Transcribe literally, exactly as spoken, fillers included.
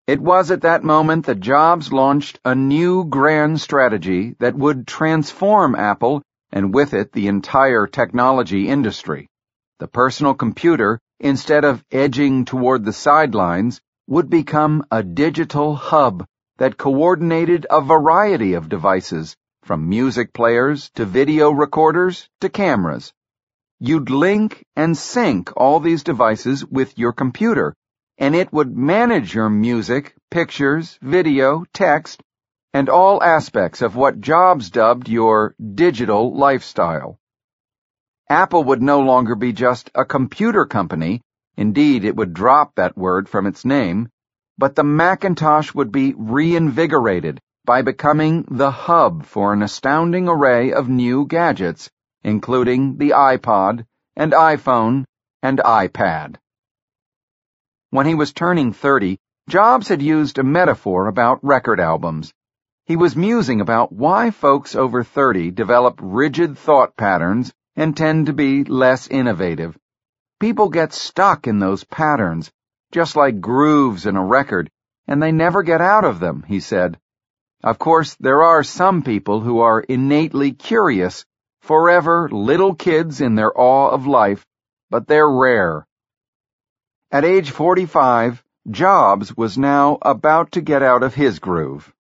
It was at that moment that Jobs launched a new grand strategy that would transform Apple and with it the entire technology industry. The personal computer, instead of edging toward the sidelines, would become a digital hub that coordinated a variety of devices, from music players to video recorders to cameras. You'd link and sync all these devices with your computer, and it would manage your music, pictures, video, text, and all aspects of what Jobs dubbed your digital lifestyle. Apple would no longer be just a computer company. Indeed, it would drop that word from its name, but the Macintosh would be reinvigorated by becoming the hub for an astounding array of new gadgets, including the iPod and iPhone and iPad. When he was turning thirty, Jobs had used a metaphor about record albums. He was musing about why folks over thirty develop rigid thought patterns and tend to be less innovative. People get stuck in those patterns, just like grooves in a record, and they never get out of them, he said. Of course, there are some people who are innately curious, forever little kids in their awe of life, but they're rare. At age forty-five, Jobs was now about to get out of his groove.